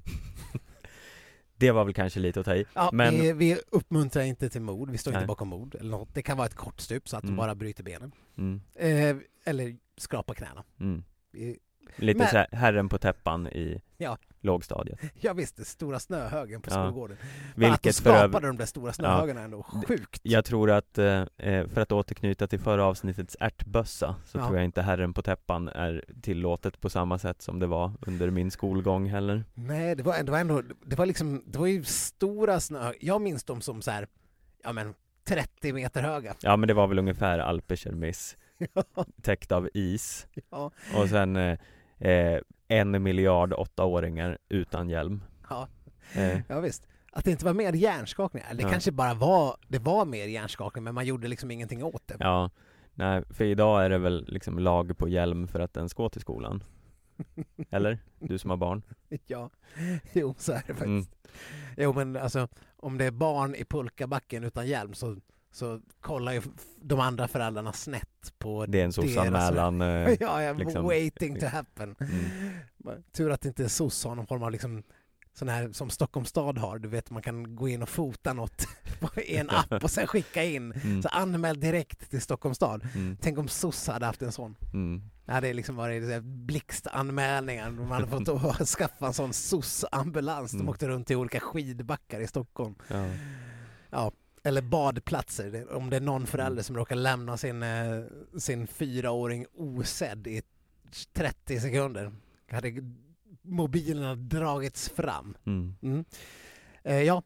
Det var väl kanske lite att ta i. Ja, men vi uppmuntrar inte till mord. Vi står inte bakom mord eller något. Det kan vara ett kort stup så att de bara bryter benen. Eller skrapa knäna. Lite så här, herren på täppan i lågstadiet. Ja visst, det stora snöhögen på skolgården. Vilket att de skapade de där stora snöhögarna ändå sjukt. Jag tror att, för att återknyta till förra avsnittets ärtbössa, så tror jag inte herren på täppan är tillåtet på samma sätt som det var under min skolgång heller. Nej, det var ju stora snöhögar. Jag minns dem som så här, 30 meter höga. Ja, men det var väl ungefär Alperschermiss. Täckt av is. Ja. Och sen 1 miljard 8-åringar utan hjälm. Ja. Ja visst. Att det inte var mer hjärnskakningar. Det kanske bara var mer hjärnskakning, men man gjorde liksom ingenting åt det. Ja. Nej, för idag är det väl liksom lag på hjälm för att ens gå till skolan. Eller? Du som har barn. Ja. Jo, så är det faktiskt. Jo, men alltså om det är barn i pulkabacken utan hjälm så kollar ju de andra föräldrarna snett på det är en SOS-anmälan. Liksom, waiting to happen. Tur att det inte är SOS har någon form av liksom sån här som Stockholms stad har. Du vet, man kan gå in och fota något i en app och sen skicka in. Så anmäl direkt till Stockholms stad. Tänk om SOS hade haft en sån. Det hade liksom varit blixtanmälningar. Man hade fått skaffa en sån SOS-ambulans. De åkte runt till olika skidbackar i Stockholm. Ja. Eller badplatser. Om det är någon förälder som råkar lämna sin 4-åring osedd i 30 sekunder. Hade mobilerna dragits fram. Ja.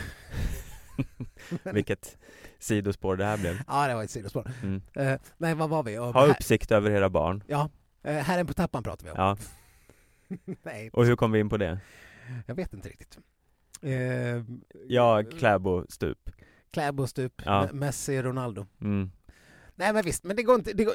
Vilket sidospår det här blev. Ja, det var ett sidospår. Nej, vad var vi? Ha uppsikt över era barn. Ja, herren på täppan pratar vi om. Ja. Nej. Och hur kom vi in på det? Jag vet inte riktigt. Kläbo stup. Kläbo stup, Messi, Ronaldo. Nej, men visst, men det går inte.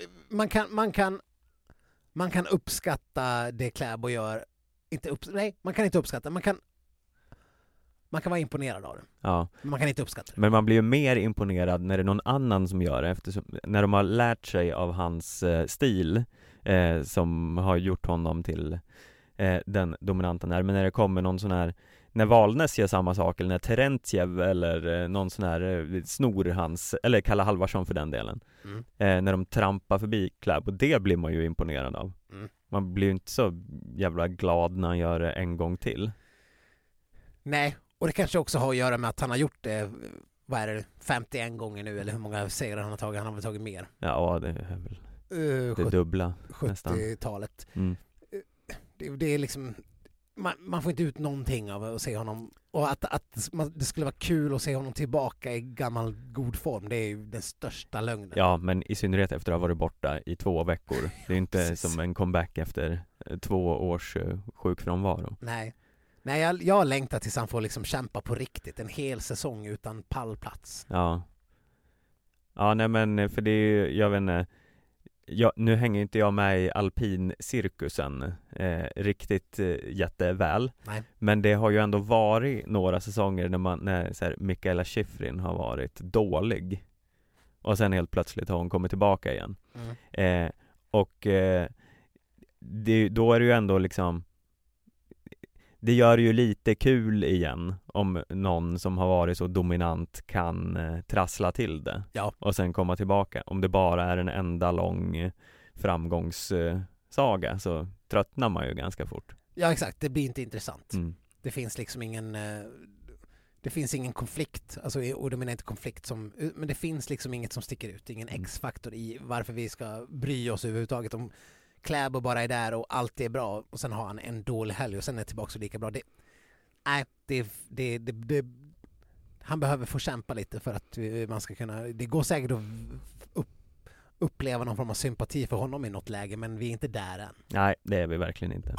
Man kan uppskatta det Kläbo gör. Man kan inte uppskatta. Man kan vara imponerad av det. Ja. Men man kan inte uppskatta det. Men man blir ju mer imponerad när det är någon annan som gör det, eftersom när de har lärt sig av hans stil som har gjort honom till den dominanta när. Men när det kommer någon sån här, när Valnes gör samma sak, eller när Terentjev eller någon sån här snor hans, eller Kalle Halvarsson för den delen, när de trampar förbi Kläbo, det blir man ju imponerad av. Man blir ju inte så jävla glad när han gör det en gång till. Nej, och det kanske också har att göra med att han har gjort det, vad är det, 51 gånger nu, eller hur många segrar han har tagit? Han har väl tagit mer. Ja, det är väl det dubbla 70-talet. Det är liksom, man får inte ut någonting av att se honom, och att det skulle vara kul att se honom tillbaka i gammal god form, det är ju den största lögnen. Ja, men i synnerhet efter att ha varit borta i 2 veckor. Det är inte som en comeback efter 2 års sjukfrånvaro. Nej, jag har längtat tills han får liksom kämpa på riktigt en hel säsong utan pallplats. Ja, nej, men för det är ju, jag vet inte, nu hänger inte jag med i alpincirkusen riktigt jätteväl. Nej. Men det har ju ändå varit några säsonger när så här, Mikaela Shiffrin har varit dålig. Och sen helt plötsligt har hon kommit tillbaka igen. Då är det ju ändå liksom, det gör ju lite kul igen om någon som har varit så dominant kan trassla till det. Ja. Och sen komma tillbaka. Om det bara är en enda lång framgångssaga så tröttnar man ju ganska fort. Ja, exakt. Det blir inte intressant. Det finns liksom ingen konflikt, alltså, och det menar inte konflikt men det finns liksom inget som sticker ut, ingen X-faktor i varför vi ska bry oss överhuvudtaget. Om Kläbo bara är där och allt är bra och sen har han en dålig helg och sen är tillbaka så lika bra. Han behöver få kämpa lite för att man ska kunna... Det går säkert att uppleva någon form av sympati för honom i något läge, men vi är inte där än. Nej, det är vi verkligen inte.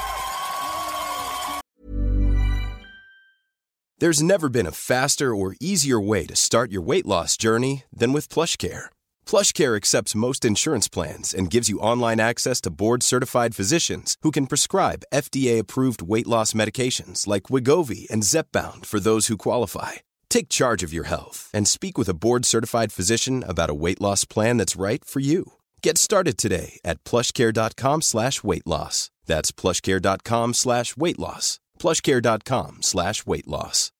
There's never been a faster or easier way to start your weight loss journey than with PlushCare. PlushCare accepts most insurance plans and gives you online access to board-certified physicians who can prescribe FDA-approved weight loss medications like Wegovy and Zepbound for those who qualify. Take charge of your health and speak with a board-certified physician about a weight loss plan that's right for you. Get started today at plushcare.com/weightloss. That's plushcare.com/weightloss. plushcare.com/weightloss.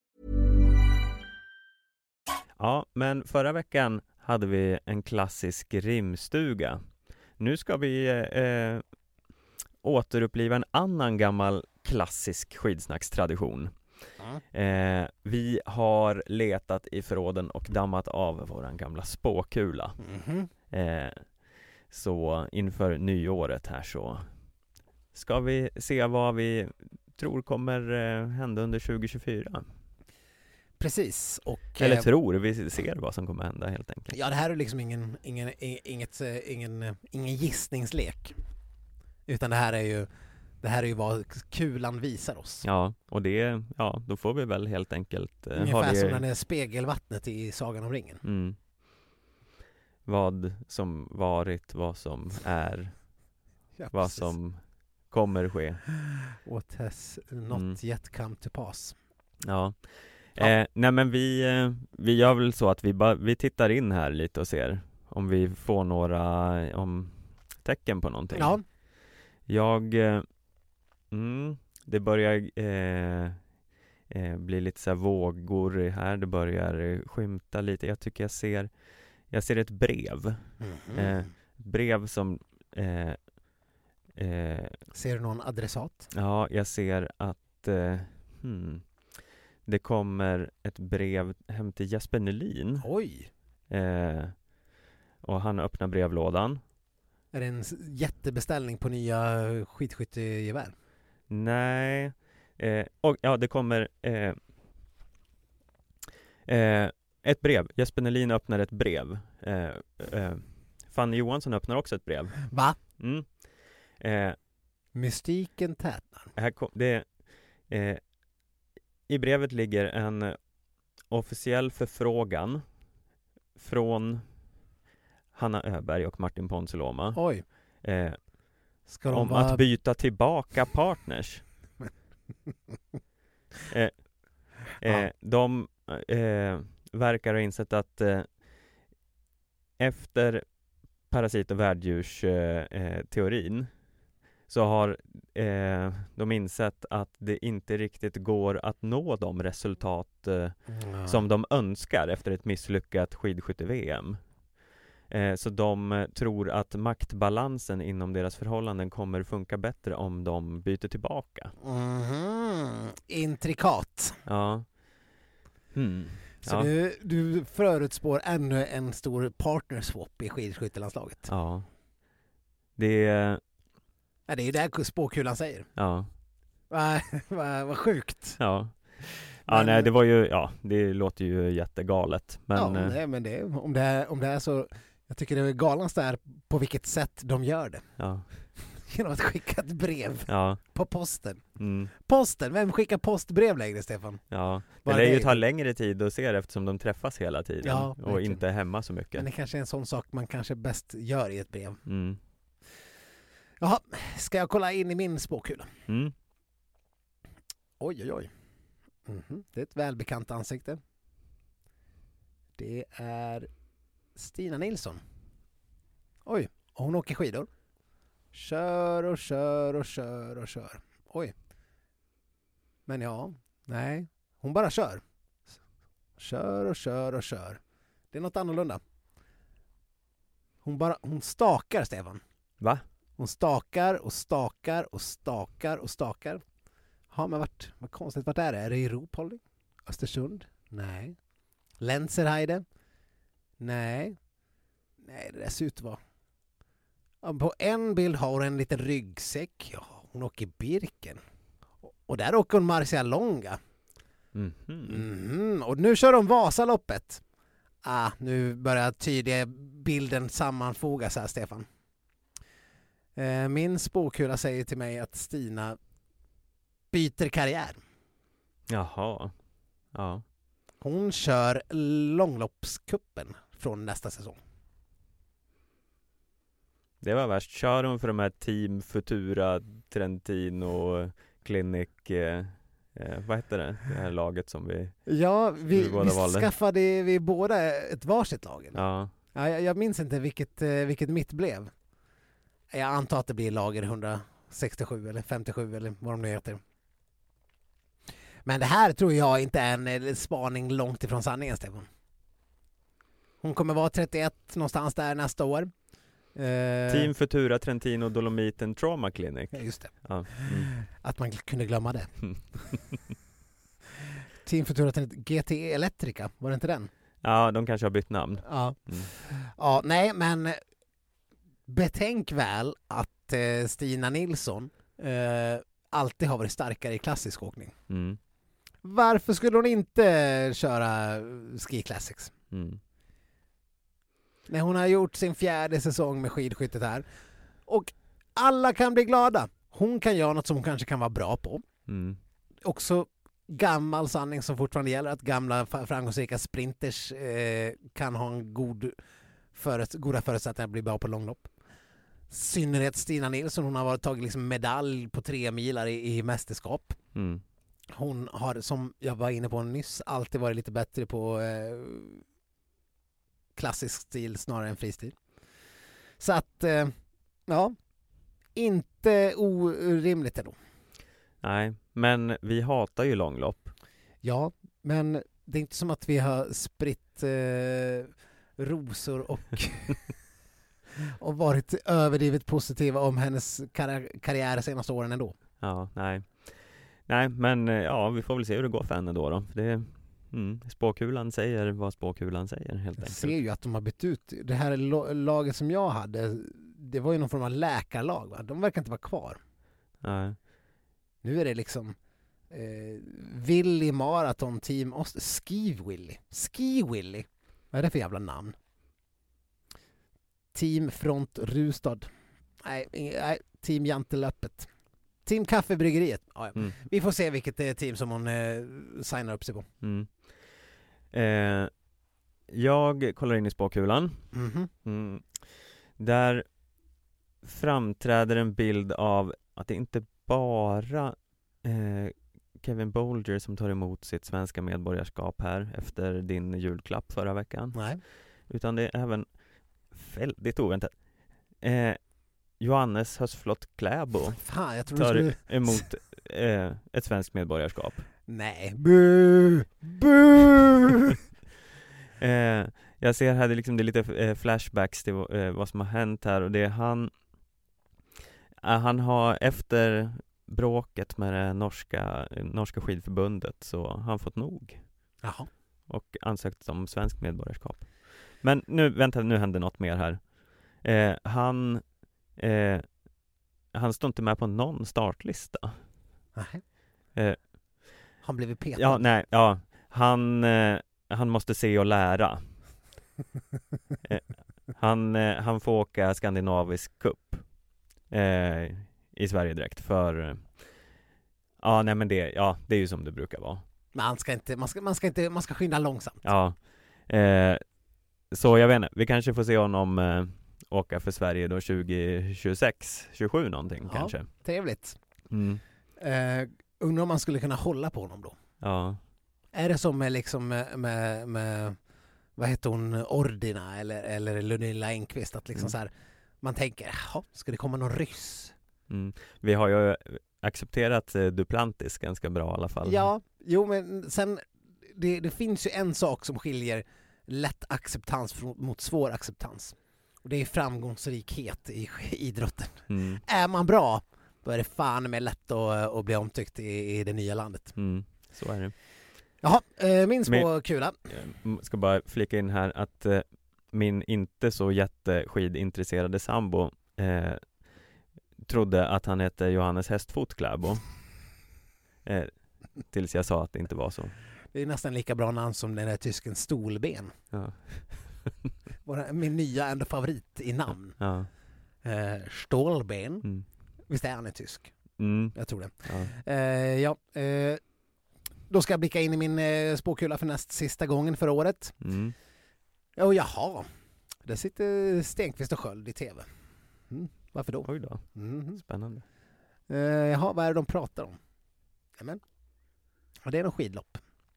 Ja, men förra veckan hade vi en klassisk rimstuga. Nu ska vi återuppliva en annan gammal klassisk skidsnackstradition. Vi har letat i förråden och dammat av våran gamla spåkula. Så inför nyåret här så ska vi se vad vi tror kommer hända under 2024. Precis. Och, eller tror, vi ser vad som kommer hända helt enkelt. Ja, det här är liksom ingen gissningslek. Utan det här är ju vad kulan visar oss. Ja, och då får vi väl helt enkelt... Ungefär som när det är spegelvattnet i Sagan om ringen. Mm. Vad som varit, vad som är, vad precis. Som kommer ske. What has not yet come to pass. Ja. Nej, men vi gör väl så att vi tittar in här lite och ser om vi får några tecken på någonting. Ja. Det börjar bli lite så här vågor här. Det börjar skymta lite. Jag tycker jag ser ett brev. Ett brev som... ser du någon adressat? Ja, jag ser att det kommer ett brev hem till Jesper Nylin. Oj! Och han öppnar brevlådan. Är det en jättebeställning på nya skidskyttegevär? Nej. Det kommer ett brev. Jesper Nylin öppnar ett brev. Fanny Johansson öppnar också ett brev. Va? Mm. Mystiken tätnar. I brevet ligger en officiell förfrågan från Hanna Öberg och Martin Ponsiluoma. Oj. Om att byta tillbaka partners. De verkar ha insett att efter parasit- och värddjursteorin så har de insett att det inte riktigt går att nå de resultat som de önskar efter ett misslyckat skidskytte-VM. Så de tror att maktbalansen inom deras förhållanden kommer funka bättre om de byter tillbaka. Intrikat. Ja. Så du förutspår ännu en stor partnerswap i skidskyttelandslaget. Ja. Det är ju det spåkulan säger. Ja. Vad sjukt. Ja. Ja, nej, det var ju, det låter ju jättegalet. Men, om det är så, jag tycker det är galanst är på vilket sätt de gör det. Ja. Genom att skicka ett brev på posten. Posten, vem skickar postbrev längre, Stefan? Ja, det lär ju ta längre tid att se det eftersom de träffas hela tiden och inte är hemma så mycket. Men det kanske är en sån sak man kanske bäst gör i ett brev. Jaha, ska jag kolla in i min spåkula? Oj. Det är ett välbekant ansikte. Det är Stina Nilsson. Oj, och hon åker skidor. Kör. Oj. Men nej. Hon bara kör. Kör. Det är något annorlunda. Hon stakar, Stefan. Va? Hon stakar. Ja, men vad konstigt. Vart är det? Är det i Ruhpolding? Östersund? Nej. Lenzerheide? Nej. Nej, det där ser ut att vara. På en bild har hon en liten ryggsäck. Ja, hon åker Birken. Och där åker hon Marcialonga. Och nu kör de Vasaloppet. Nu börjar tydliga bilden sammanfogas här, Stefan. Min spåkula säger till mig att Stina byter karriär. Jaha. Ja. Hon kör långloppskuppen från nästa säsong. Det var värst. Kör hon för de här Team Futura, Trentino, Clinic, vad heter det? Det här laget som vi... Ja, vi skaffade vi båda ett varsitt lag. Ja. Jag minns inte vilket mitt blev. Jag antar att det blir lager 167 eller 57 eller vad de nu heter. Men det här tror jag inte är en spaning långt ifrån sanningen, Stefan. Hon kommer vara 31 någonstans där nästa år. Team Futura, Trentino, Dolomiten, Trauma Clinic. Ja, just det. Ja. Att man kunde glömma det. Team Futura, GT Electrica, var det inte den? Ja, de kanske har bytt namn. Ja. Ja, nej, men betänk väl att Stina Nilsson alltid har varit starkare i klassisk åkning. Varför skulle hon inte köra Ski Classics? När hon har gjort sin 4:e säsong med skidskyttet här. Och alla kan bli glada. Hon kan göra något som hon kanske kan vara bra på. Också gammal sanning som fortfarande gäller, att gamla framgångsrika sprinters kan ha en goda förutsättningar att bli bra på långlopp. Synnerhet Stina Nilsson, hon har tagit liksom medalj på 3 milar i mästerskap. Hon har, som jag var inne på nyss, alltid varit lite bättre på klassisk stil snarare än fristil. Så att, ja, inte orimligt ändå. Nej, men vi hatar ju långlopp. Ja, men det är inte som att vi har spritt rosor och varit överdrivet positiva om hennes karriär senaste åren ändå. Ja, nej. Nej, men ja, vi får väl se hur det går för henne då. Det, spåkulan säger vad spåkulan säger, helt enkelt. Jag ser ju att de har bytt ut. Det här laget som jag hade, det var ju någon form av läkarlag, va? De verkar inte vara kvar. Nej. Nu är det liksom Willy Marathon Team Ski Willy. Vad är det för jävla namn? Team Front Rustad. Nej, Team Jantelöppet. Team Kaffebryggeriet. Ja. Vi får se vilket team som hon signar upp sig på. Jag kollar in i spåkulan. Där framträder en bild av att det inte bara Kevin Bolger som tar emot sitt svenska medborgarskap här efter din julklapp förra veckan. Nej. Utan det är även väldigt oväntat Johannes Hösflott Kläbo tar emot ett svenskt medborgarskap. Nej. Jag ser här det är lite flashbacks till vad som har hänt här, och det är han har efter bråket med det norska skidförbundet så har han fått nog. Jaha. Och ansökt om svensk medborgarskap. Men nu händer något mer här. Han står inte med på någon startlista. Nej. Han blev petad. Ja, nej, ja. Han måste se och lära. Han får åka skandinavisk cup i Sverige direkt för det är ju som det brukar vara. Men man ska skynda långsamt. Ja. Så jag vet inte, vi kanske får se honom åka för Sverige då 2026, 27 någonting kanske. Trevligt. Undrar om man skulle kunna hålla på honom då. Ja. Är det som med vad heter hon, Ordina eller Lunilla Enqvist, att liksom så här, man tänker, ska det komma någon ryss? Vi har ju accepterat Duplantis ganska bra i alla fall. Ja, jo, men sen det finns ju en sak som skiljer lätt acceptans mot svår acceptans. Och det är framgångsrikhet i idrotten. Är man bra, då är det fan med lätt att bli omtyckt i det nya landet. Så är det. Jaha, minns på kula. Jag ska bara flika in här att min inte så jätteskidintresserade sambo trodde att han hette Johannes Hästfot Kläbo. Tills jag sa att det inte var så. Det är nästan lika bra namn som den där tysken Stolben. Ja. Min nya ändå favorit i namn. Ja. Stolben. Visst är han är tysk? Jag tror det. Ja. Då ska jag blicka in i min spåkula för näst sista gången för året. Och jaha, där sitter Stenqvist och Sköld i tv. Varför då? Oj då. Spännande. Jaha, vad är det de pratar om? Jamen. Och det är någon skidlopp.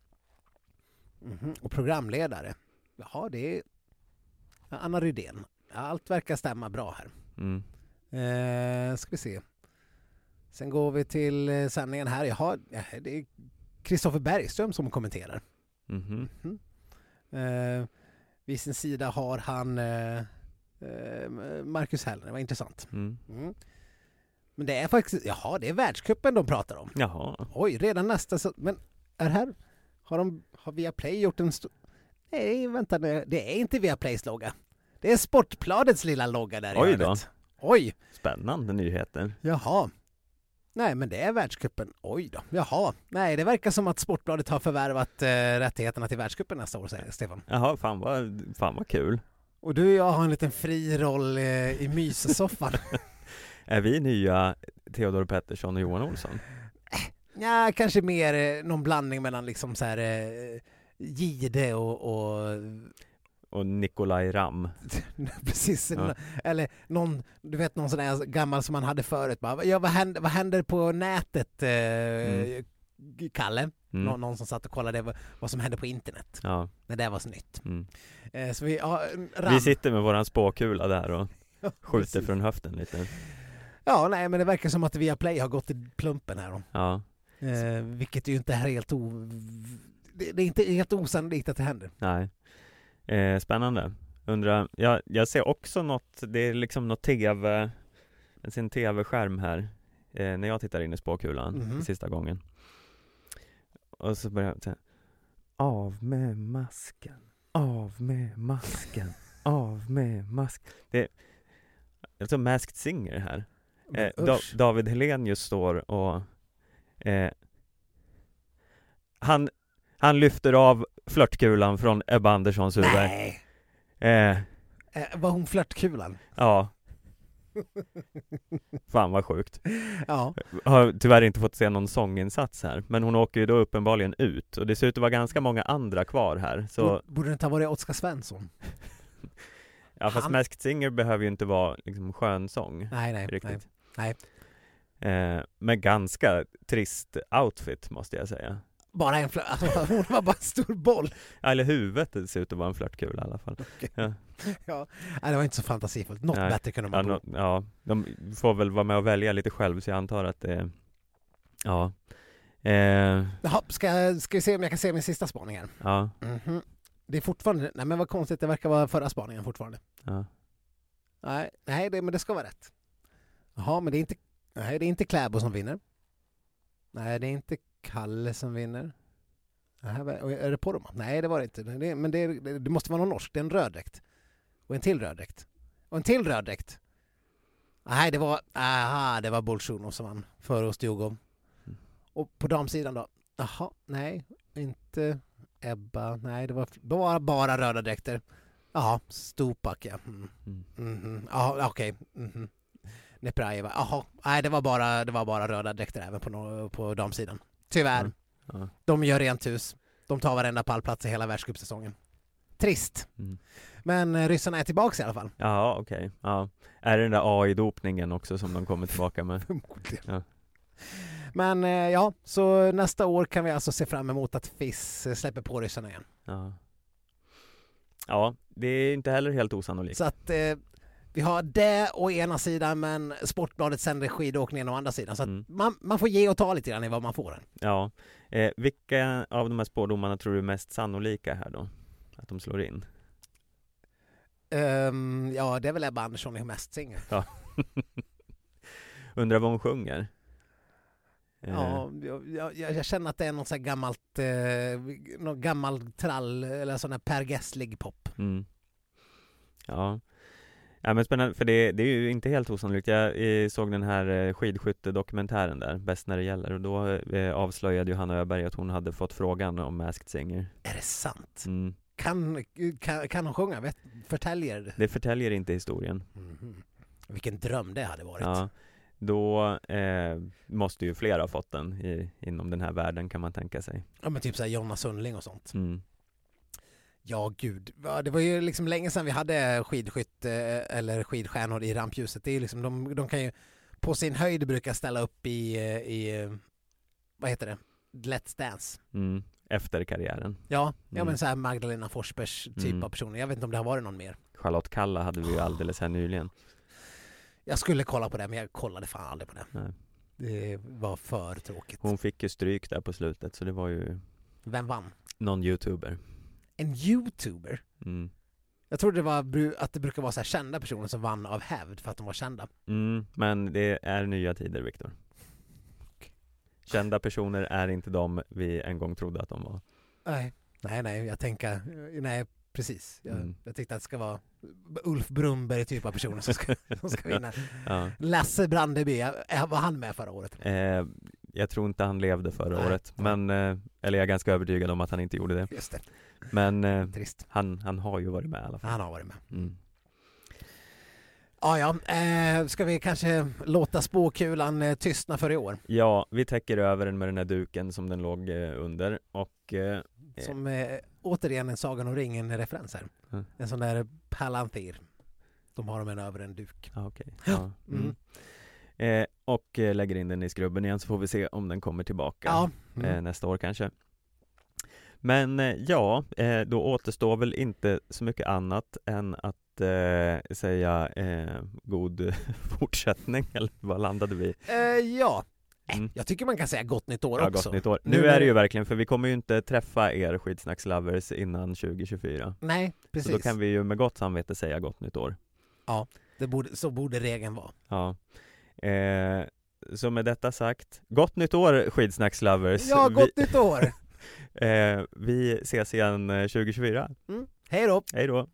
Och programledare. Jaha, det är Anna Rydén. Allt verkar stämma bra här. Ska vi se. Sen går vi till sändningen här. Jaha, det är Kristoffer Bergström som kommenterar. Vid sin sida har han Marcus Hellner. Det var intressant. Men det är faktiskt, jaha, det är världscupen de pratar om. Jaha. Oj, redan nästa. Men är här har Viaplay gjort en stor... Nej, vänta nu. Det är inte Viaplays logga. Det är Sportbladets lilla logga där i Oj då. hörnet. Oj. Spännande nyheter. Jaha. Nej, men det är världscupen. Oj då. Jaha. Nej, det verkar som att Sportbladet har förvärvat rättigheterna till världscupen nästa år, säger Stefan. Jaha, fan vad kul. Och du och jag har en liten fri roll i myssoffan. Är vi nya Theodor Pettersson och Johan Olsson? Ja, kanske mer någon blandning mellan liksom så här Gide och Nikolaj Ram. Precis. Ja. Eller någon, du vet, någon sån där gammal som man hade förut. Bara, ja, vad händer på nätet, Kalle? Någon som satt och kollade vad som hände på internet. Ja. När det var så nytt. Så vi sitter med våran spåkula där och skjuter från höften lite. Ja, nej, men det verkar som att Viaplay har gått i plumpen här då. Ja. Vilket ju inte är helt det är inte helt osannolikt att det händer. Nej. Spännande. Undrar, jag ser också något, det är liksom något TV, jag ser en TV-skärm här när jag tittar in i spåkulan sista gången. Och så börjar jag säga, av med masken, av med masken, av med masken. Det är alltså Masked Singer här. David Helenius står och han lyfter av flörtkulan från Ebba Anderssons huvud. Nej. Var hon flörtkulan? Ja. Fan vad sjukt. Ja. Har tyvärr inte fått se någon sånginsats här, men hon åker ju då uppenbarligen ut och det ser ut att vara ganska många andra kvar här. Så borde det inte ha varit Oskar Svensson? Ja, fast Masked Singer behöver ju inte vara liksom skönsång. Nej. Riktigt. Nej. Men ganska trist outfit måste jag säga. Bara hon var bara en stor boll. Eller huvudet ser ut att vara en flörtkul i alla fall. Okay. Ja. Nej, det var inte så fantasifullt. Något bättre kunde man ja, de får väl vara med och välja lite själv, så jag antar att det ja. Jaha, ska vi se om jag kan se min sista spaning här. Ja. Det är fortfarande, nej men vad konstigt, det verkar vara förra spaningen fortfarande. Ja. Nej, men det ska vara rätt. Jaha, men det är inte Kläbo som vinner. Nej, det är inte Kalle som vinner. Är det Porma? Nej, det var det inte. Men det måste vara någon norsk. Det är en röddräkt. Och en till röddräkt. Och en till röddräkt. Nej, det var Bolsjunov som vann för oss Djurgården. Och på damsidan då? Jaha, nej, inte Ebba. Nej, det var bara röda dräkter. Jaha, Stupak, ja. Ja, okej. Neprajeva. Jaha, nej, det var bara röda dräkter även på damsidan. Tyvärr. Ja. De gör rent hus. De tar varenda pallplats i hela världscupsäsongen. Trist. Men ryssarna är tillbaka i alla fall. Ja, okej. Ja. Är det den där AI-dopningen också som de kommer tillbaka med? Förmodligen. Ja. Men ja, så nästa år kan vi alltså se fram emot att FIS släpper på ryssarna igen. Ja, det är inte heller helt osannolikt. Så att vi har det å ena sidan, men Sportbladet sänder skidåkningen å andra sidan. Så att man får ge och ta lite grann i vad man får. Ja. Vilka av de här spårdomarna tror du är mest sannolika här då? Att de slår in? Ja, det är väl Ebba Andersson i Mest Singer. Ja. Undrar vad hon sjunger? Ja, jag känner att det är något så här gammalt trall eller sån här Per Gessle pop. Ja. Ja, men spännande, för det är ju inte helt osannolikt. Jag såg den här skidskyttedokumentären där, Bäst när det gäller, och då avslöjade Johanna Öberg att hon hade fått frågan om Masked Singer. Är det sant? Mm. Kan hon sjunga? Förtäljer? Det förtäljer inte historien. Mm. Vilken dröm det hade varit. Ja, då måste ju fler ha fått den inom den här världen, kan man tänka sig. Ja, men typ så här Jonna Sundling och sånt. Mm. Ja, gud. Det var ju liksom länge sedan vi hade skidskytte eller skidstjärnor i rampljuset. Det är ju liksom, de kan ju på sin höjd brukar ställa upp i vad heter det? Let's Dance. Mm. Efter karriären. Ja, men så här Magdalena Forsbergs typ av personer. Jag vet inte om det har varit någon mer. Charlotte Kalla hade vi ju alldeles här nyligen. Jag skulle kolla på det, men jag kollade fan aldrig på det. Nej. Det var för tråkigt. Hon fick ju stryk där på slutet, så det var ju... Vem vann? Någon YouTuber. En YouTuber? Mm. Jag trodde det var att det brukar vara så här kända personer som vann av hävd för att de var kända. Men det är nya tider, Viktor. Kända personer är inte de vi en gång trodde att de var. Nej, jag tänker... Nej, precis. Jag tyckte att det ska vara Ulf Brumberg typ av personer som ska vinna. Ja. Lasse Brandeby, var han med förra året? Jag tror inte han levde förra året. Men, eller jag är ganska övertygad om att han inte gjorde det. Just det. Men trist. Han har ju varit med i alla fall. Han har varit med. Mm. Ja. Ska vi kanske låta spåkulan tystna för i år? Ja, vi täcker över den med den här duken som den låg under. Och, som återigen en Sagan om ringen-referens här. En sån där palantir. De har dem över en duk. Okay. Ja. Och lägger in den i skrubben igen, så får vi se om den kommer tillbaka nästa år kanske. Men då återstår väl inte så mycket annat än att säga god fortsättning, eller vad landade vi? Jag tycker man kan säga gott nytt år också. Gott nytt år. Nu är det ju verkligen, för vi kommer ju inte träffa er Skidsnackslovers innan 2024. Nej, precis. Så då kan vi ju med gott samvete säga gott nytt år. Ja, så borde regeln vara. Ja. Så med detta sagt, gott nytt år Skidsnackslovers. Ja, gott nytt år. Vi ses igen 2024. Hej då. Hej då.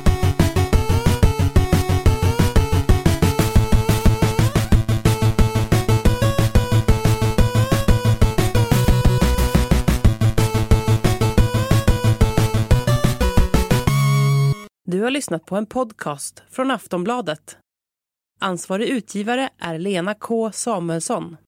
Du har lyssnat på en podcast från Aftonbladet. Ansvarig utgivare är Lena K. Samuelsson.